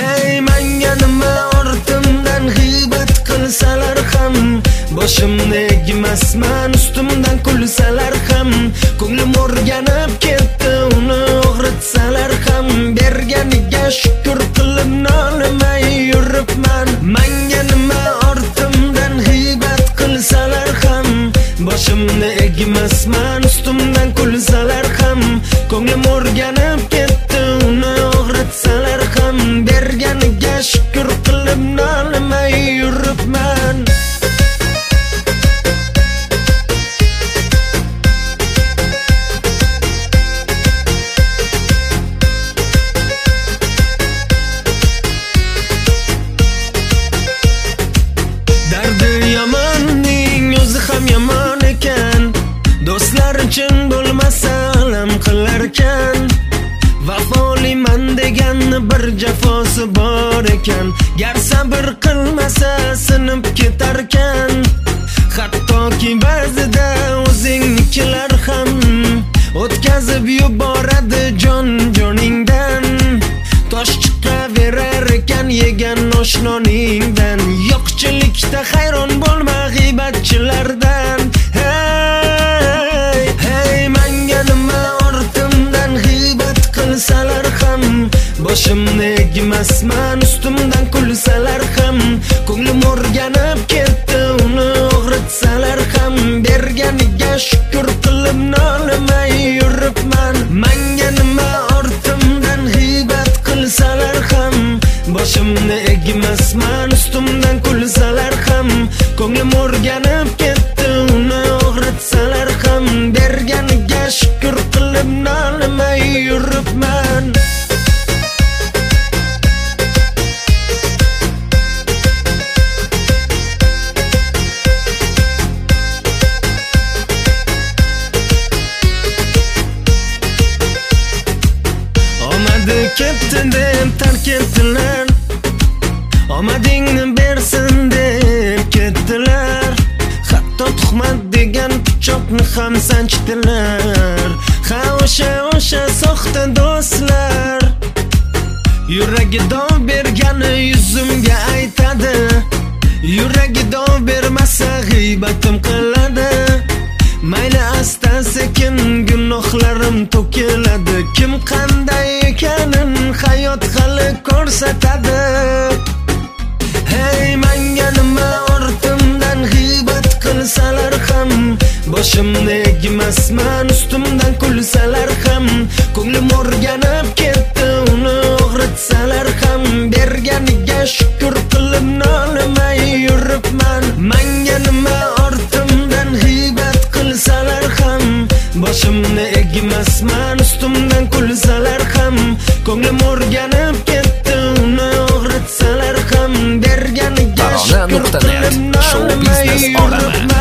Hey menga nima ortimdan g'iybat qilsalar ham, boshimni egmasman ustimdan kulsalar ham, ko'nglim o'rganib ketdi uni og'ritsalar ham, berganiga shukr qilib nolimay yuribman. Menga nima ortimdan g'iybat qilsalar ham, boshimni egmasman ustimdan kulsalar ham, ko'nglim o'rganib ketdi uni og'ritsalar ham, berganiga shukr qilib nolimay yuribman. Dardi yomonning o'zi ham yomon ekan, do'stlar uchun bo'lmasa alam qilarkan. Vafoliman deganni bir jafosi bor ekan, gar sabr qilmasa sinib ketarkan. Hattoki ba'zida o'zingnikilar ham o'tkazib yuboradi jon-joningdan. Tosh chiqaverar ekan yegan oshnoringdan, yo'qchilikda hayron bo'lma g'iybatchilardan. Hey menga nima ortimdan g'iybat qilsalar ham, boshimni egmasman ustimdan kulsalar ham, ko'nglim o'rganib ketdi uni og'ritsalar ham, berganiga shukr qilib nolimay yuribman. Menga nima ortimdan g'iybat qilsalar ham, boshimni egmasman ustimdan kulsalar ham, ko'nglim o'rganib ketdi uni og'ritsalar ham, berganiga shukr qilib nolimay yuribman. Omadi ketdi deb tark etdilar, omadingni bersin deb ketdilar. Hatto tuhmat degan pichoqni ham sanchdilar. Ha o'sha soxta do'stlar, yuragi dov bergani yuzimga aytadi, yuragi dov bermasa g'iybatim qiladi. Mayli asta sekin gunohlarim to'kiladi, kim qanday ekanin hayot hali ko'rsatadi. Hey menga nima ortimdan g'iybat qilsalar ham, boshimni egmasman ustimdan kulsalar ham, ko'nglim o'rganib ketdi uni og'ritsalar ham, berganiga shukr qilib nolimay yuribman. Menga nima ortimdan g'iybat qilsalar ham, boshimni egmasman ustimdan kulsalar ham, ko'nglim o'rganib ketdi uni og'ritsalar ham, berganiga shukr qilib nolimay yuribman.